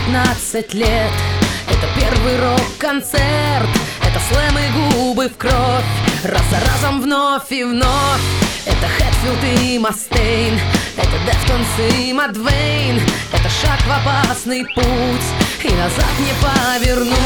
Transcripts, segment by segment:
15 лет. Это первый рок-концерт, это слэм и губы в кровь, раз за разом вновь и вновь. Это Хэтфилд и Мастейн, это Дефтонс и Мадвейн. Это шаг в опасный путь, и назад не повернуть.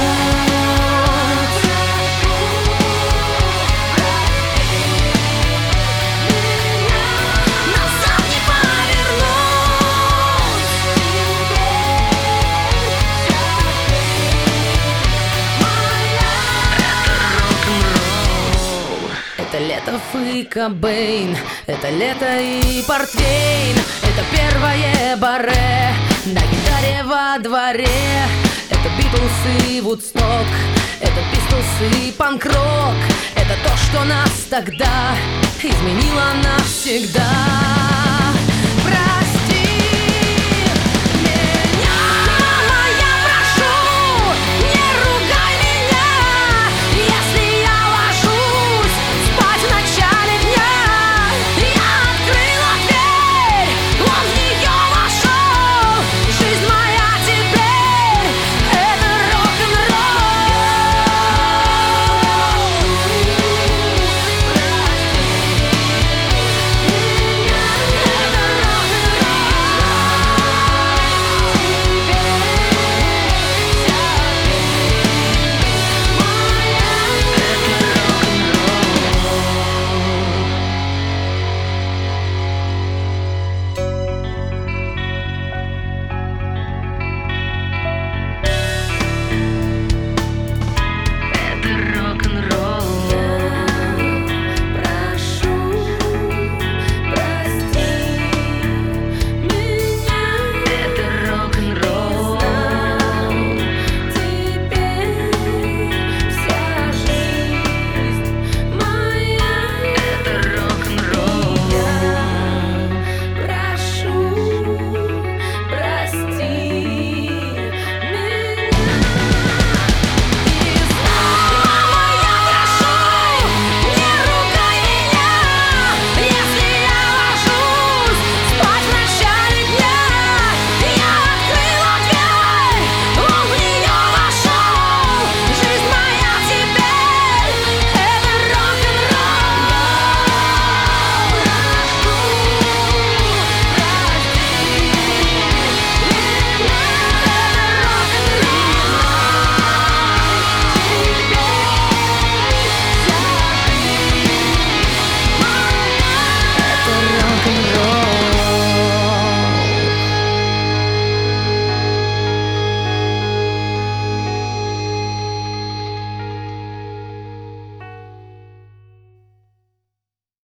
Это Летов и Кобейн, это лето и портвейн. Это первое баре на гитаре во дворе. Это Битлз и Вудсток, это Пистолс и панк-рок. Это то, что нас тогда изменило навсегда.